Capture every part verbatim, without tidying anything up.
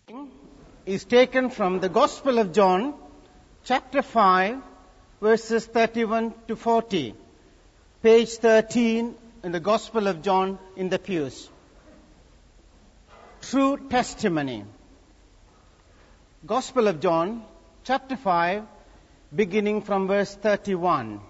Is taken from the Gospel of John, chapter five, verses thirty-one to forty, page thirteen in the Gospel of John in the pews. True testimony. Gospel of John, chapter five, beginning from verse thirty-one.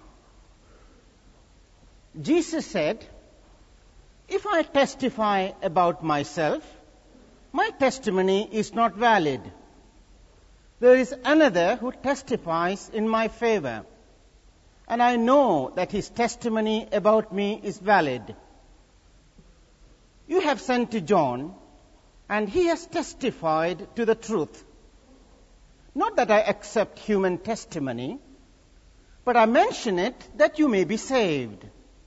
Jesus said, "If I testify about myself, my testimony is not valid. There is another who testifies in my favor, and I know that his testimony about me is valid. You have sent to John, and he has testified to the truth. Not that I accept human testimony, but I mention it that you may be saved.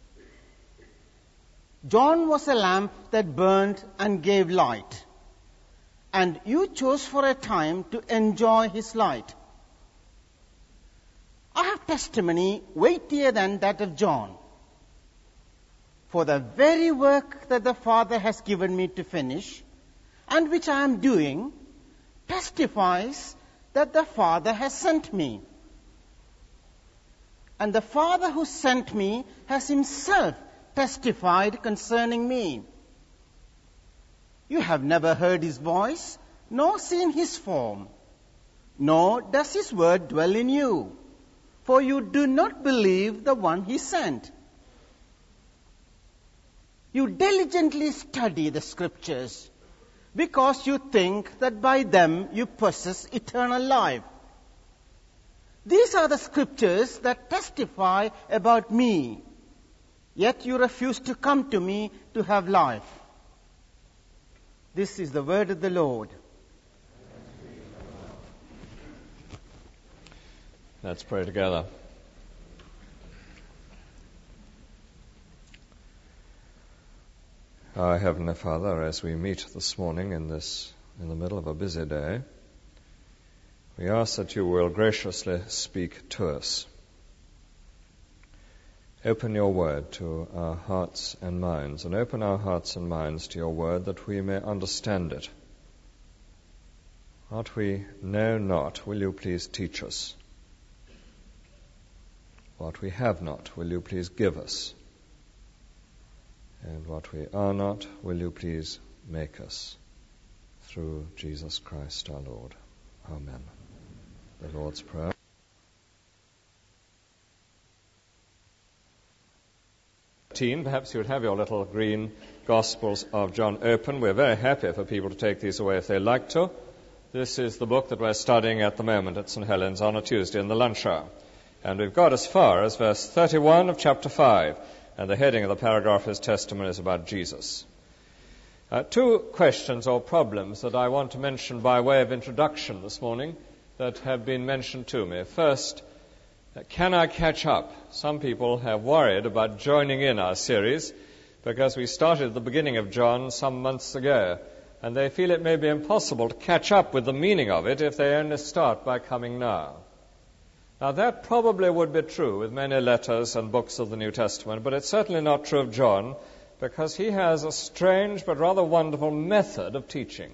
John was a lamp that burned and gave light, and you chose for a time to enjoy his light. I have testimony weightier than that of John. For the very work that the Father has given me to finish, and which I am doing, testifies that the Father has sent me. And the Father who sent me has himself testified concerning me. You have never heard his voice, nor seen his form, nor does his word dwell in you, for you do not believe the one he sent. You diligently study the Scriptures, because you think that by them you possess eternal life. These are the Scriptures that testify about me, yet you refuse to come to me to have life." This is the word of the Lord. Let's pray together. Our Heavenly Father, as we meet this morning in this, in the middle of a busy day, we ask that you will graciously speak to us. Open your word to our hearts and minds, and open our hearts and minds to your word that we may understand it. What we know not, will you please teach us? What we have not, will you please give us? And what we are not, will you please make us? Through Jesus Christ our Lord. Amen. The Lord's Prayer. Perhaps you would have your little green Gospels of John open. We're very happy for people to take these away if they like to. This is the book that we're studying at the moment at Saint Helens on a Tuesday in the lunch hour. And we've got as far as verse thirty-one of chapter five, and the heading of the paragraph is Testimonies about Jesus. Uh, two questions or problems that I want to mention by way of introduction this morning that have been mentioned to me. First, can I catch up? Some people have worried about joining in our series because we started at the beginning of John some months ago, and they feel it may be impossible to catch up with the meaning of it if they only start by coming now. Now, that probably would be true with many letters and books of the New Testament, but it's certainly not true of John, because he has a strange but rather wonderful method of teaching.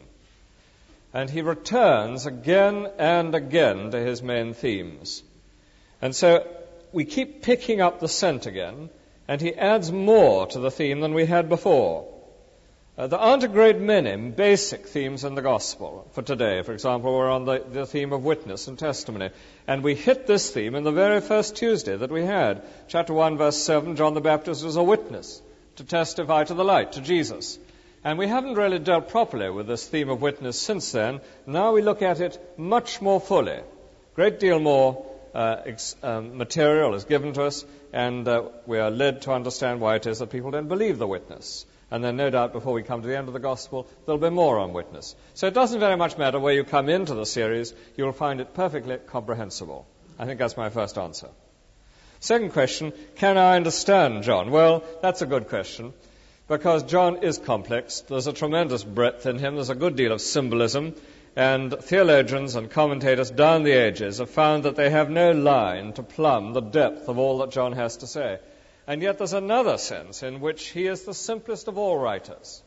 And he returns again and again to his main themes. And so we keep picking up the scent again, and he adds more to the theme than we had before. Uh, there aren't a great many basic themes in the Gospel. For today, for example, we're on the, the theme of witness and testimony. And we hit this theme in the very first Tuesday that we had. Chapter one, verse seven, John the Baptist was a witness to testify to the light, to Jesus. And we haven't really dealt properly with this theme of witness since then. Now we look at it much more fully. Great deal more Uh, ex- um, material is given to us, and uh, we are led to understand why it is that people don't believe the witness. And then no doubt before we come to the end of the Gospel, there'll be more on witness. So it doesn't very much matter where you come into the series, you'll find it perfectly comprehensible. I think that's my first answer. Second question, can I understand John? Well, that's a good question, because John is complex. There's a tremendous breadth in him. There's a good deal of symbolism. And theologians and commentators down the ages have found that they have no line to plumb the depth of all that John has to say. And yet there's another sense in which he is the simplest of all writers.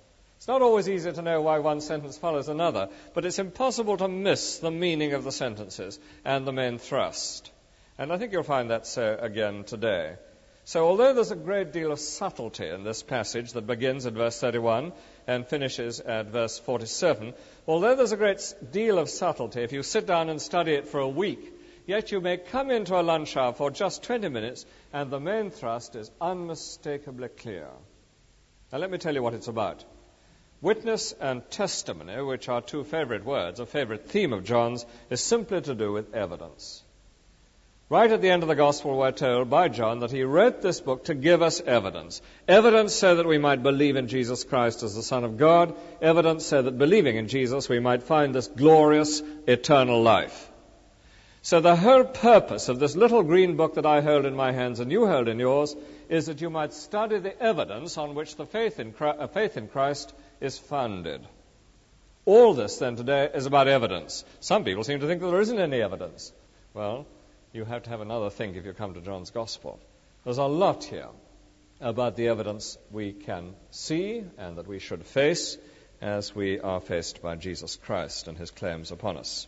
It's not always easy to know why one sentence follows another, but it's impossible to miss the meaning of the sentences and the main thrust. And I think you'll find that so again today. So although there's a great deal of subtlety in this passage that begins at verse thirty-one and finishes at verse forty-seven, although there's a great deal of subtlety, if you sit down and study it for a week, yet you may come into a lunch hour for just twenty minutes and the main thrust is unmistakably clear. Now let me tell you what it's about. Witness and testimony, which are two favorite words, a favorite theme of John's, is simply to do with evidence. Right at the end of the Gospel, we're told by John that he wrote this book to give us evidence. Evidence so that we might believe in Jesus Christ as the Son of God. Evidence so that believing in Jesus we might find this glorious eternal life. So the whole purpose of this little green book that I hold in my hands and you hold in yours is that you might study the evidence on which the faith in Christ, uh, faith in Christ is founded. All this then today is about evidence. Some people seem to think that there isn't any evidence. Well, you have to have another think if you come to John's Gospel. There's a lot here about the evidence we can see and that we should face as we are faced by Jesus Christ and his claims upon us.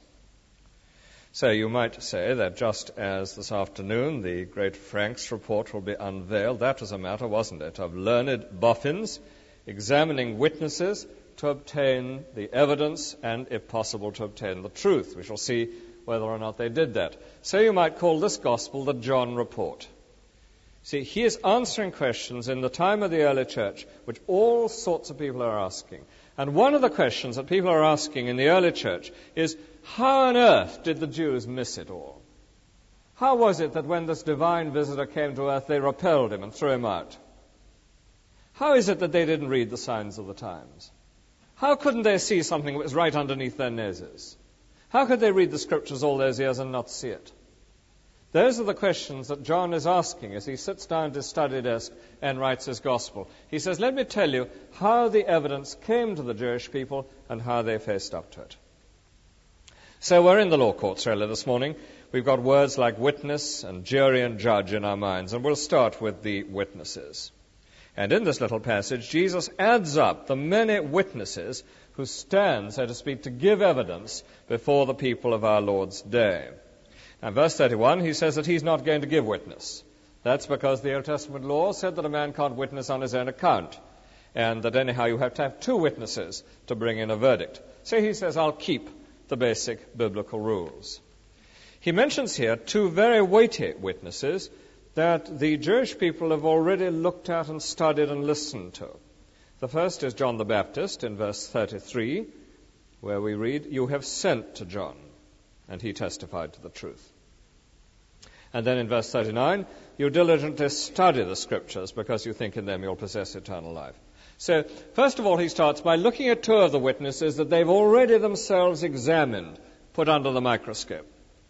So you might say that just as this afternoon the great Franks report will be unveiled, that was a matter, wasn't it, of learned boffins examining witnesses to obtain the evidence and, if possible, to obtain the truth. We shall see whether or not they did that. So you might call this gospel the John report. See, he is answering questions in the time of the early church which all sorts of people are asking. And one of the questions that people are asking in the early church is, how on earth did the Jews miss it all? How was it that when this divine visitor came to earth, they repelled him and threw him out? How is it that they didn't read the signs of the times? How couldn't they see something that was right underneath their noses? How could they read the scriptures all those years and not see it? Those are the questions that John is asking as he sits down at his study desk and writes his gospel. He says, let me tell you how the evidence came to the Jewish people and how they faced up to it. So we're in the law courts really this morning. We've got words like witness and jury and judge in our minds, and we'll start with the witnesses. And in this little passage, Jesus adds up the many witnesses who stand, so to speak, to give evidence before the people of our Lord's day. Now, verse thirty-one, he says that he's not going to give witness. That's because the Old Testament law said that a man can't witness on his own account, and that anyhow you have to have two witnesses to bring in a verdict. So he says, I'll keep the basic biblical rules. He mentions here two very weighty witnesses that the Jewish people have already looked at and studied and listened to. The first is John the Baptist in verse thirty-three, where we read, you have sent to John, and he testified to the truth. And then in verse thirty-nine, you diligently study the scriptures because you think in them you'll possess eternal life. So, first of all, he starts by looking at two of the witnesses that they've already themselves examined, put under the microscope.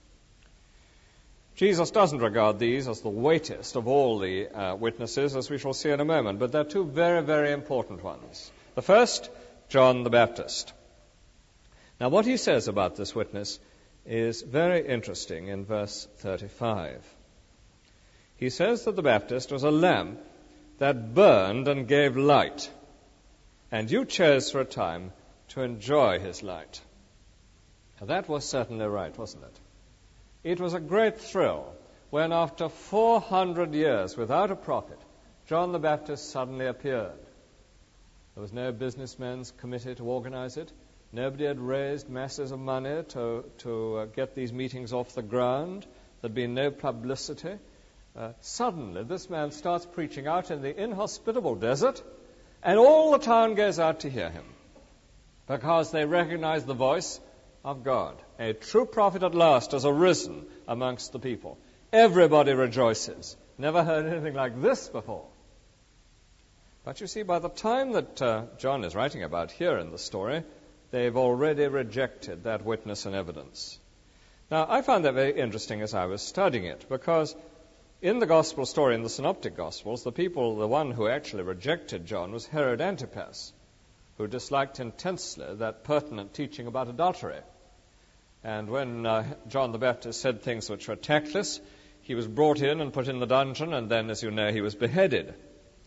Jesus doesn't regard these as the weightiest of all the uh, witnesses, as we shall see in a moment, but they're two very, very important ones. The first, John the Baptist. Now, what he says about this witness is very interesting in verse thirty-five. He says that the Baptist was a lamp that burned and gave light, and you chose for a time to enjoy his light. Now, that was certainly right, wasn't it? It was a great thrill when, after four hundred years without a prophet, John the Baptist suddenly appeared. There was no businessman's committee to organize it. Nobody had raised masses of money to, to uh, get these meetings off the ground. There'd been no publicity. Uh, suddenly, this man starts preaching out in the inhospitable desert, and all the town goes out to hear him because they recognize the voice of God. A true prophet at last has arisen amongst the people. Everybody rejoices. Never heard anything like this before. But you see, by the time that uh, John is writing about here in the story, they've already rejected that witness and evidence. Now, I found that very interesting as I was studying it, because in the gospel story, in the synoptic gospels, the people, the one who actually rejected John was Herod Antipas, who disliked intensely that pertinent teaching about adultery. And when uh, John the Baptist said things which were tactless, he was brought in and put in the dungeon, and then, as you know, he was beheaded.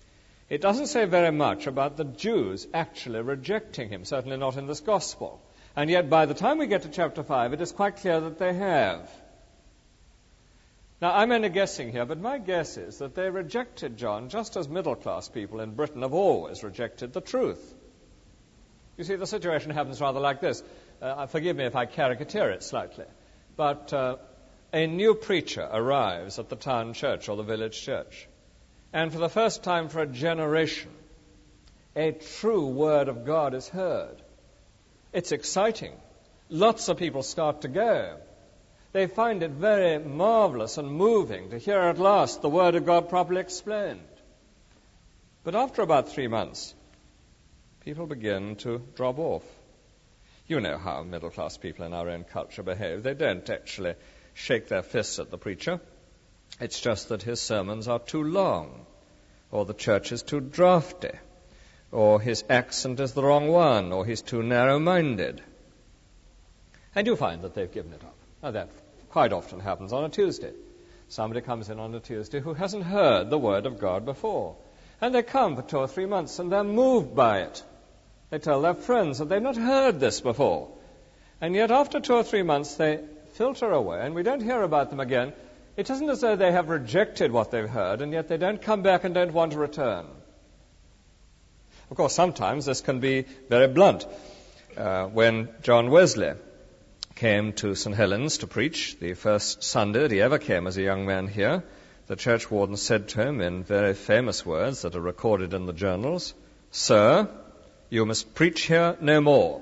It doesn't say very much about the Jews actually rejecting him, certainly not in this gospel. And yet by the time we get to chapter five, it is quite clear that they have. Now, I'm only guessing here, but my guess is that they rejected John just as middle-class people in Britain have always rejected the truth. You see, the situation happens rather like this. Uh, forgive me if I caricature it slightly, but uh, a new preacher arrives at the town church or the village church, and for the first time for a generation, a true word of God is heard. It's exciting. Lots of people start to go. They find it very marvelous and moving to hear at last the Word of God properly explained. But after about three months, people begin to drop off. You know how middle-class people in our own culture behave. They don't actually shake their fists at the preacher. It's just that his sermons are too long, or the church is too drafty, or his accent is the wrong one, or he's too narrow-minded. And you find that they've given it up. Now, that quite often happens on a Tuesday. Somebody comes in on a Tuesday who hasn't heard the Word of God before. And they come for two or three months and they're moved by it. They tell their friends that they've not heard this before. And yet after two or three months they filter away and we don't hear about them again. It isn't as though they have rejected what they've heard, and yet they don't come back and don't want to return. Of course, sometimes this can be very blunt. Uh, when John Wesley came to Saint Helens to preach, the first Sunday that he ever came as a young man here, the church warden said to him in very famous words that are recorded in the journals, "Sir, you must preach here no more."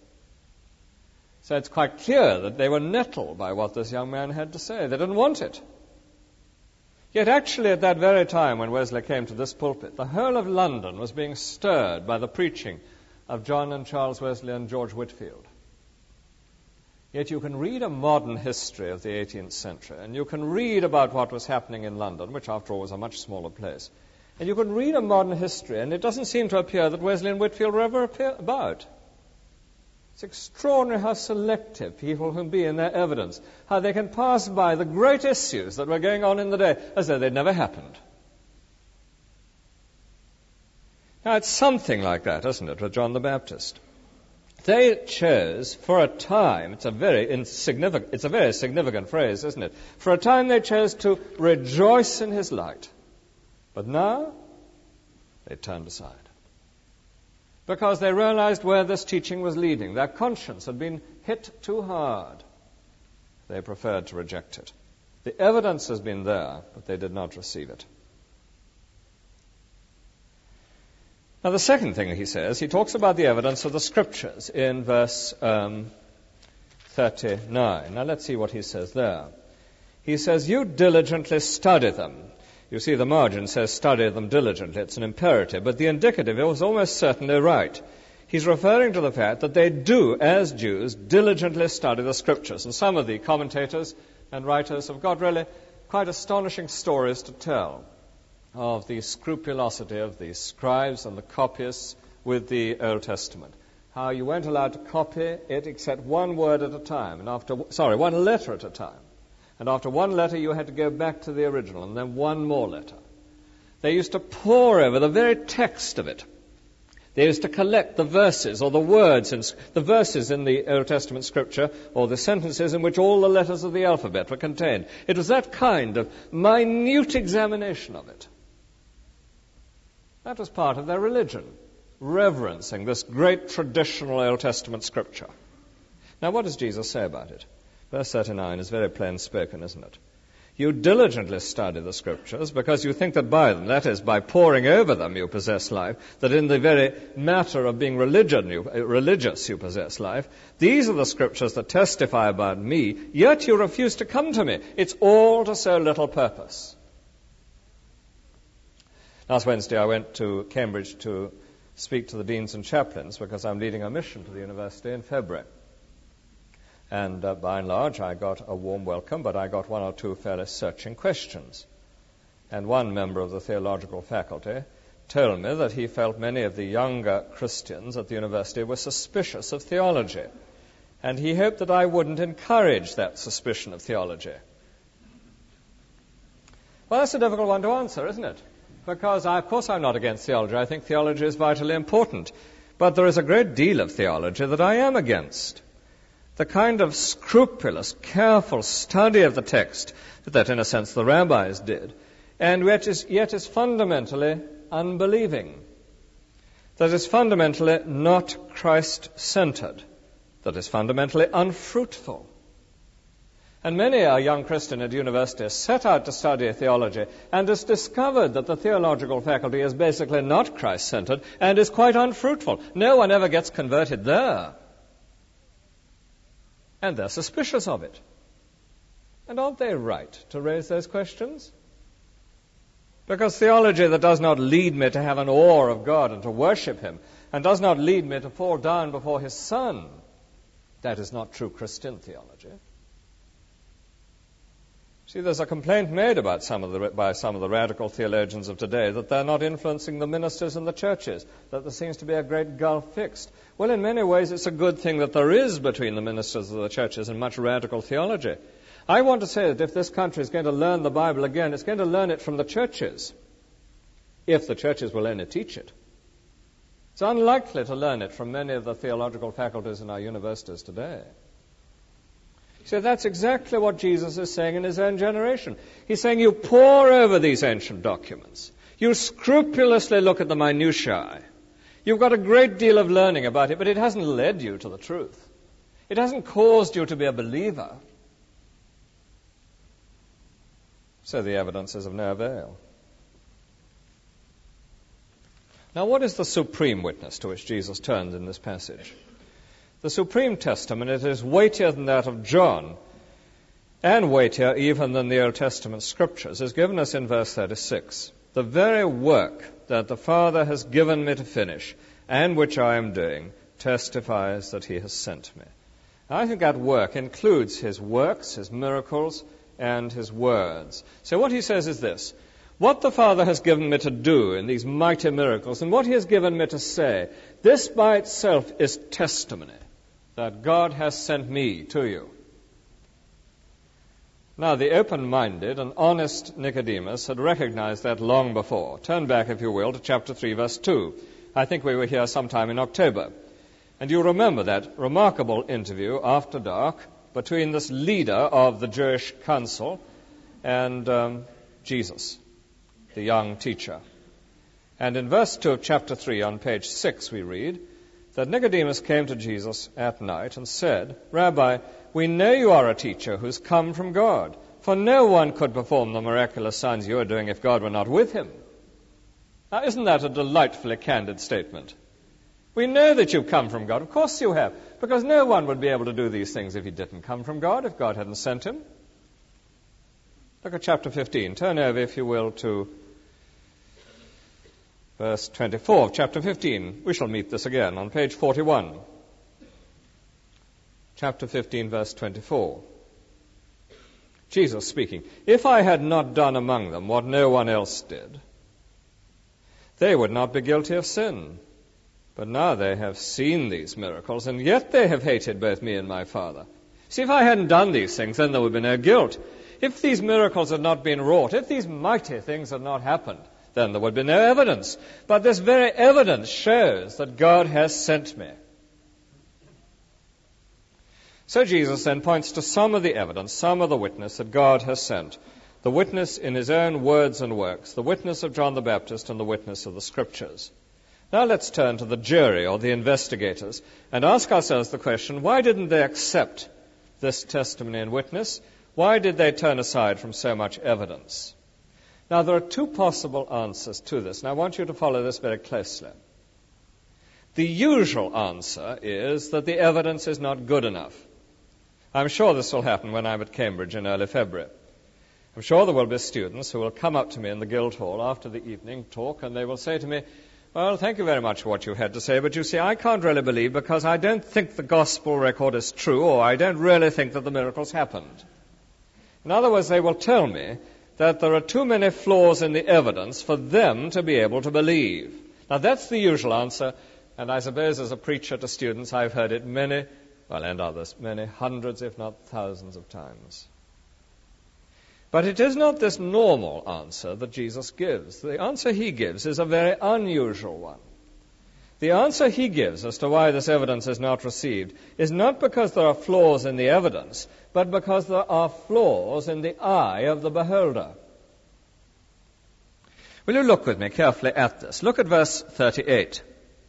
So it's quite clear that they were nettled by what this young man had to say. They didn't want it. Yet actually at that very time when Wesley came to this pulpit, the whole of London was being stirred by the preaching of John and Charles Wesley and George Whitefield. Yet you can read a modern history of the eighteenth century, and you can read about what was happening in London, which after all was a much smaller place. And you can read a modern history, and it doesn't seem to appear that Wesley and Whitefield were ever appear- about. It's extraordinary how selective people can be in their evidence, how they can pass by the great issues that were going on in the day as though they'd never happened. Now, it's something like that, isn't it, with John the Baptist? They chose for a time, it's a very insignificant, it's a very significant phrase, isn't it? For a time they chose to rejoice in his light. But now they turned aside. Because they realized where this teaching was leading. Their conscience had been hit too hard. They preferred to reject it. The evidence has been there, but they did not receive it. Now, the second thing he says, he talks about the evidence of the Scriptures in verse um, thirty-nine. Now, let's see what he says there. He says, "You diligently study them." You see, the margin says, "study them diligently." It's an imperative, but the indicative is almost certainly right. He's referring to the fact that they do, as Jews, diligently study the Scriptures. And some of the commentators and writers have got really quite astonishing stories to tell of the scrupulosity of the scribes and the copyists with the Old Testament. How you weren't allowed to copy it except one word at a time, and after, sorry, one letter at a time. And after one letter you had to go back to the original, and then one more letter. They used to pore over the very text of it. They used to collect the verses or the words, in, the verses in the Old Testament scripture or the sentences in which all the letters of the alphabet were contained. It was that kind of minute examination of it. That was part of their religion, reverencing this great traditional Old Testament scripture. Now, what does Jesus say about it? Verse thirty-nine is very plain spoken, isn't it? You diligently study the Scriptures because you think that by them, that is, by poring over them, you possess life, that in the very matter of being religion, you, uh, religious you possess life. These are the Scriptures that testify about me, yet you refuse to come to me. It's all to so little purpose. Last Wednesday I went to Cambridge to speak to the deans and chaplains because I'm leading a mission to the university in February. And uh, by and large, I got a warm welcome, but I got one or two fairly searching questions. And one member of the theological faculty told me that he felt many of the younger Christians at the university were suspicious of theology. And he hoped that I wouldn't encourage that suspicion of theology. Well, that's a difficult one to answer, isn't it? Because, I, of course, I'm not against theology. I think theology is vitally important. But there is a great deal of theology that I am against. The kind of scrupulous, careful study of the text that, in a sense, the rabbis did, and yet is, yet is fundamentally unbelieving, that is fundamentally not Christ-centered, that is fundamentally unfruitful. And many a young Christian at university has set out to study theology and has discovered that the theological faculty is basically not Christ-centered and is quite unfruitful. No one ever gets converted there. And they're suspicious of it. And aren't they right to raise those questions? Because theology that does not lead me to have an awe of God and to worship Him, and does not lead me to fall down before His Son, that is not true Christian theology. See, there's a complaint made about some of the, by some of the radical theologians of today that they're not influencing the ministers in the churches, that there seems to be a great gulf fixed. Well, in many ways, it's a good thing that there is between the ministers of the churches and much radical theology. I want to say that if this country is going to learn the Bible again, it's going to learn it from the churches, if the churches will only teach it. It's unlikely to learn it from many of the theological faculties in our universities today. So that's exactly what Jesus is saying in His own generation. He's saying you pore over these ancient documents. You scrupulously look at the minutiae. You've got a great deal of learning about it, but it hasn't led you to the truth. It hasn't caused you to be a believer. So the evidence is of no avail. Now, what is the supreme witness to which Jesus turns in this passage? The supreme testimony, it is weightier than that of John, and weightier even than the Old Testament scriptures, is given us in verse thirty-six. The very work that the Father has given me to finish, and which I am doing, testifies that He has sent me. I think that work includes His works, His miracles, and His words. So what He says is this: what the Father has given me to do in these mighty miracles, and what He has given me to say, this by itself is testimony that God has sent me to you. Now, the open-minded and honest Nicodemus had recognized that long before. Turn back, if you will, to chapter three, verse two. I think we were here sometime in October. And you remember that remarkable interview after dark between this leader of the Jewish council and um, Jesus, the young teacher. And in verse two of chapter three on page six we read that Nicodemus came to Jesus at night and said, Rabbi, we know you are a teacher who's come from God, for no one could perform the miraculous signs you are doing if God were not with him. Now, isn't that a delightfully candid statement? We know that you've come from God. Of course you have, because no one would be able to do these things if he didn't come from God, if God hadn't sent him. Look at chapter fifteen. Turn over, if you will, to verse twenty-four of chapter fifteen. We shall meet this again on page forty-one. Chapter fifteen, verse twenty-four. Jesus speaking, if I had not done among them what no one else did, they would not be guilty of sin. But now they have seen these miracles, and yet they have hated both me and my Father. See, if I hadn't done these things, then there would be no guilt. If these miracles had not been wrought, if these mighty things had not happened, then there would be no evidence. But this very evidence shows that God has sent me. So Jesus then points to some of the evidence, some of the witness that God has sent. The witness in his own words and works, the witness of John the Baptist and the witness of the Scriptures. Now let's turn to the jury or the investigators and ask ourselves the question, why didn't they accept this testimony and witness? Why did they turn aside from so much evidence? Now there are two possible answers to this, and I want you to follow this very closely. The usual answer is that the evidence is not good enough. I'm sure this will happen when I'm at Cambridge in early February. I'm sure there will be students who will come up to me in the Guildhall after the evening talk, and they will say to me, well, thank you very much for what you had to say, but you see, I can't really believe because I don't think the gospel record is true, or I don't really think that the miracles happened. In other words, they will tell me that there are too many flaws in the evidence for them to be able to believe. Now, that's the usual answer, and I suppose as a preacher to students, I've heard it many, well, and others, many hundreds, if not thousands of times. But it is not this normal answer that Jesus gives. The answer he gives is a very unusual one. The answer he gives as to why this evidence is not received is not because there are flaws in the evidence, but because there are flaws in the eye of the beholder. Will you look with me carefully at this? Look at verse thirty-eight.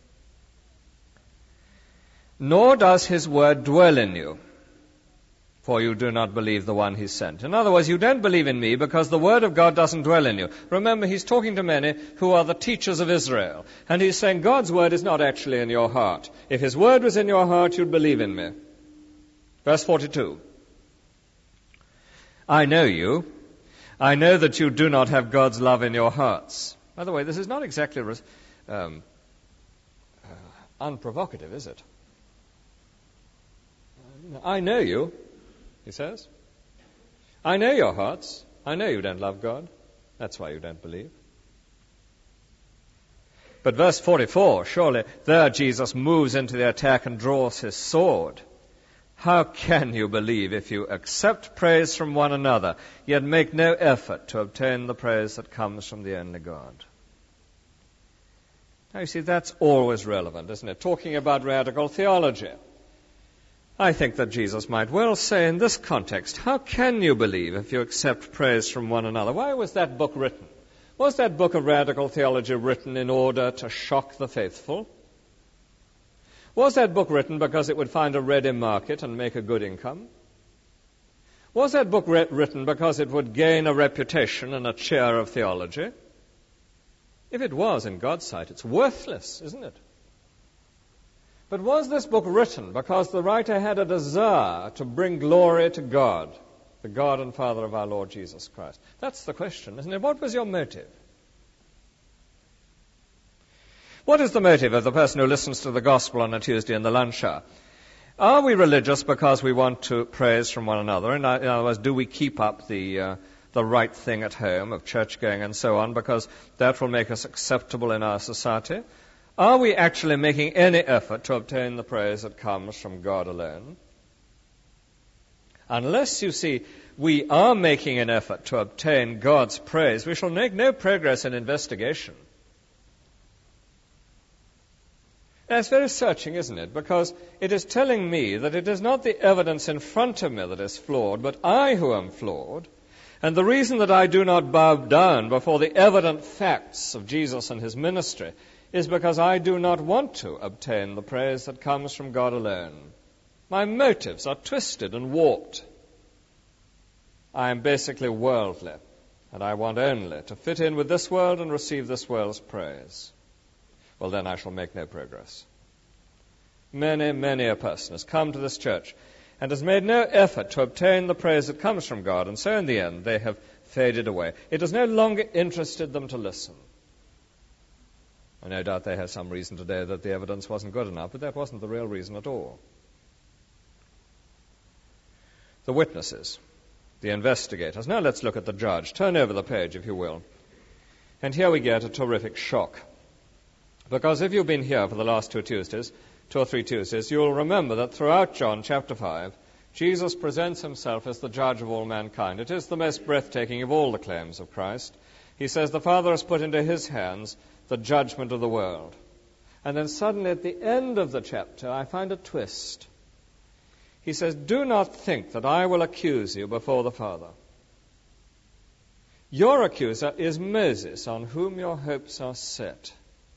Nor does his word dwell in you, for you do not believe the one he sent. In other words, you don't believe in me because the word of God doesn't dwell in you. Remember, he's talking to many who are the teachers of Israel. And he's saying God's word is not actually in your heart. If his word was in your heart, you'd believe in me. Verse forty-two. I know you. I know that you do not have God's love in your hearts. By the way, this is not exactly um, uh, unprovocative, is it? I know you, he says. I know your hearts. I know you don't love God. That's why you don't believe. But verse forty-four, surely there Jesus moves into the attack and draws his sword. How can you believe if you accept praise from one another, yet make no effort to obtain the praise that comes from the only God? Now you see, that's always relevant, isn't it? Talking about radical theology. I think that Jesus might well say in this context, how can you believe if you accept praise from one another? Why was that book written? Was that book of radical theology written in order to shock the faithful? Was that book written because it would find a ready market and make a good income? Was that book written because it would gain a reputation and a chair of theology? If it was, in God's sight, it's worthless, isn't it? But was this book written because the writer had a desire to bring glory to God, the God and Father of our Lord Jesus Christ? That's the question, isn't it? What was your motive? What is the motive of the person who listens to the gospel on a Tuesday in the lunch hour? Are we religious because we want to praise from one another? In other words, do we keep up the uh, the right thing at home of church-going and so on because that will make us acceptable in our society? Are we actually making any effort to obtain the praise that comes from God alone? Unless, you see, we are making an effort to obtain God's praise, we shall make no progress in investigation. Now, it's very searching, isn't it? Because it is telling me that it is not the evidence in front of me that is flawed, but I who am flawed. And the reason that I do not bow down before the evident facts of Jesus and his ministry is because I do not want to obtain the praise that comes from God alone. My motives are twisted and warped. I am basically worldly, and I want only to fit in with this world and receive this world's praise. Well, then I shall make no progress. Many, many a person has come to this church and has made no effort to obtain the praise that comes from God, and so in the end they have faded away. It has no longer interested them to listen. And no doubt they have some reason today that the evidence wasn't good enough, but that wasn't the real reason at all. The witnesses, the investigators. Now let's look at the judge. Turn over the page, if you will. And here we get a terrific shock. Because if you've been here for the last two Tuesdays, two or three Tuesdays, you'll remember that throughout John chapter five, Jesus presents himself as the judge of all mankind. It is the most breathtaking of all the claims of Christ. He says the Father has put into his hands the judgment of the world. And then suddenly at the end of the chapter, I find a twist. He says, do not think that I will accuse you before the Father. Your accuser is Moses, on whom your hopes are set.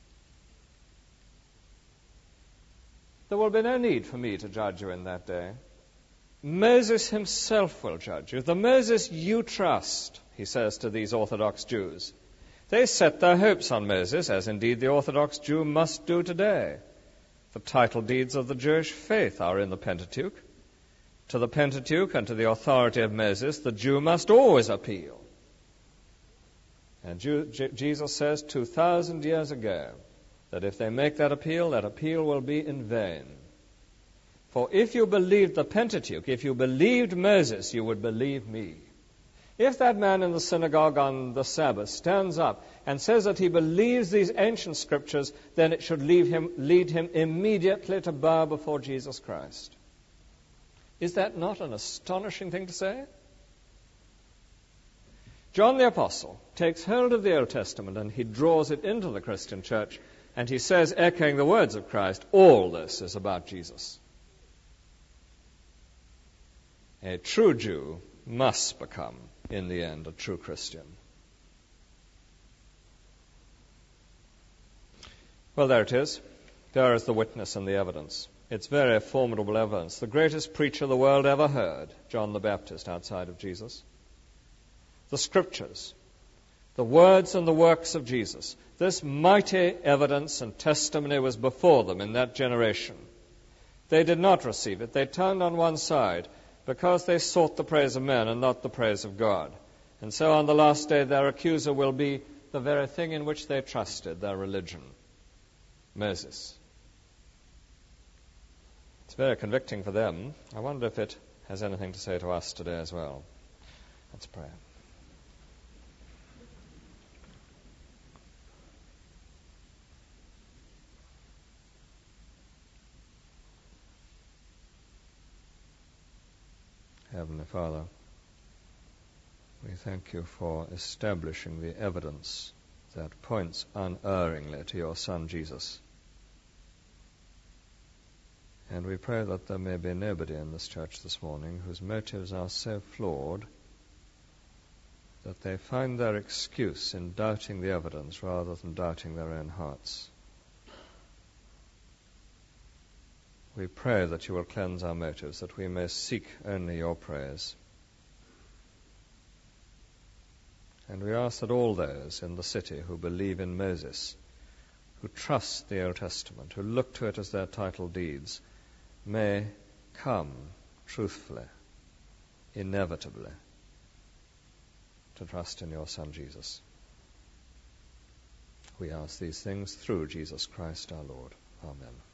There will be no need for me to judge you in that day. Moses himself will judge you. The Moses you trust, he says to these Orthodox Jews. They set their hopes on Moses, as indeed the Orthodox Jew must do today. The title deeds of the Jewish faith are in the Pentateuch. To the Pentateuch and to the authority of Moses, the Jew must always appeal. And Jew, J- Jesus says two thousand years ago that if they make that appeal, that appeal will be in vain. For if you believed the Pentateuch, if you believed Moses, you would believe me. If that man in the synagogue on the Sabbath stands up and says that he believes these ancient scriptures, then it should lead him, lead him immediately to bow before Jesus Christ. Is that not an astonishing thing to say? John the Apostle takes hold of the Old Testament and he draws it into the Christian church, and he says, echoing the words of Christ, all this is about Jesus. A true Jew must become, in the end, a true Christian. Well, there it is. There is the witness and the evidence. It's very formidable evidence. The greatest preacher the world ever heard, John the Baptist, outside of Jesus. The Scriptures, the words and the works of Jesus. This mighty evidence and testimony was before them in that generation. They did not receive it. They turned on one side because they sought the praise of men and not the praise of God. And so on the last day their accuser will be the very thing in which they trusted, their religion. Moses. It's very convicting for them. I wonder if it has anything to say to us today as well. Let's pray. Heavenly Father, we thank you for establishing the evidence that points unerringly to your Son Jesus. And we pray that there may be nobody in this church this morning whose motives are so flawed that they find their excuse in doubting the evidence rather than doubting their own hearts. We pray that you will cleanse our motives, that we may seek only your praise. And we ask that all those in the city who believe in Moses, who trust the Old Testament, who look to it as their title deeds, may come truthfully, inevitably, to trust in your Son Jesus. We ask these things through Jesus Christ our Lord. Amen.